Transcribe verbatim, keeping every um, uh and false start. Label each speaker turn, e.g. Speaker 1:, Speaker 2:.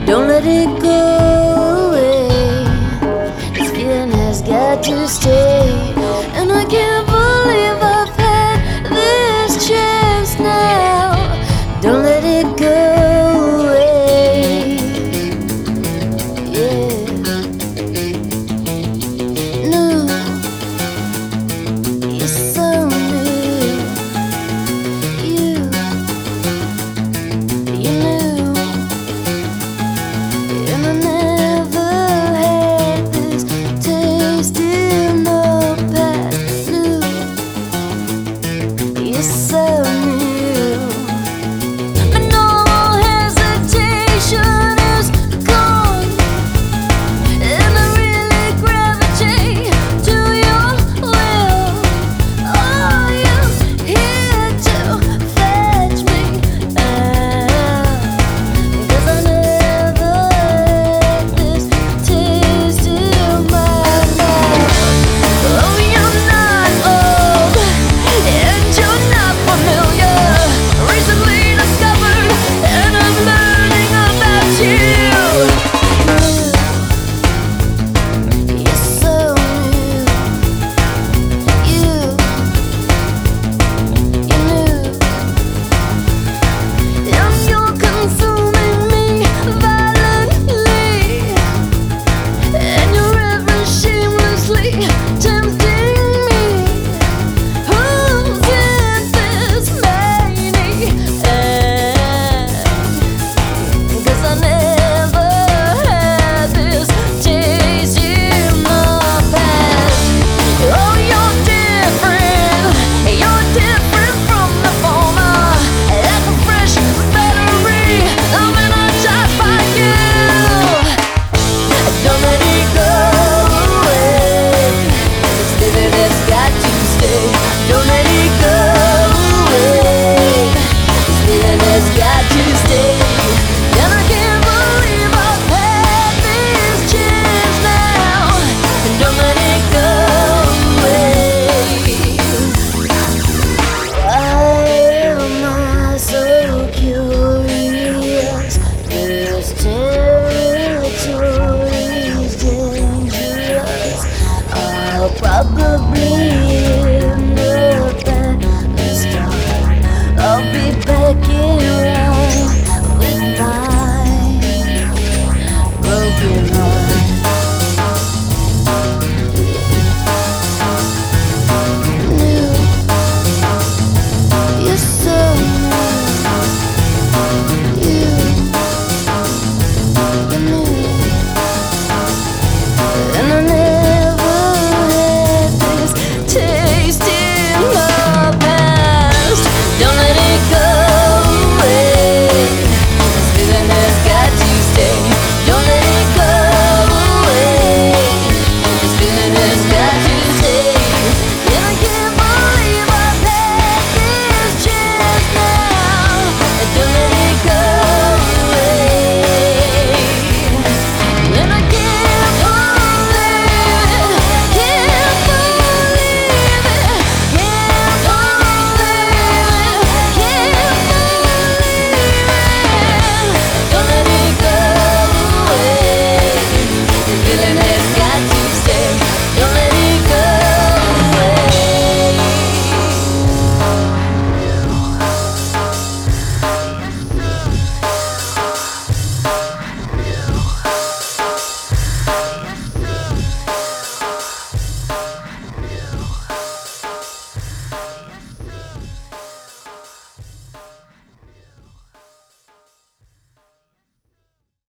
Speaker 1: Don't let it go away. This feeling has got to stay. And I can't believe I've had this chance now. Don't let it go away. Yeah. New. You're so new. You. You knew. And I never had this taste in the past. New. You're so new. But no hesitation is gone, and I really gravitate to your will. Oh, you're here to fetch me out, 'cause I never had this taste in my life. Oh, you're not old, and you're not familiar. Recently discovered, and I'm learning about you. You're so new. You, you knew. And you're consuming me violently, and you're ever shamelessly tempting me. Who's in this maniac? 'Cause I never had this taste in the past. Oh, you're different. You're different from the former. Like a fresh battery, I'm energized by you. Don't let it go away. This feeling has got to stay. Don't let it go away. This feeling has got to stay. And I can't believe I've had this chance now. Don't let it go away. Why am I so curious? This territory's dangerous. I'll probably